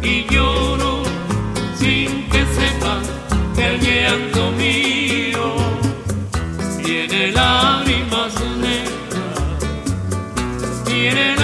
y lloro sin que sepan que el llanto mío tiene lágrimas negras, tiene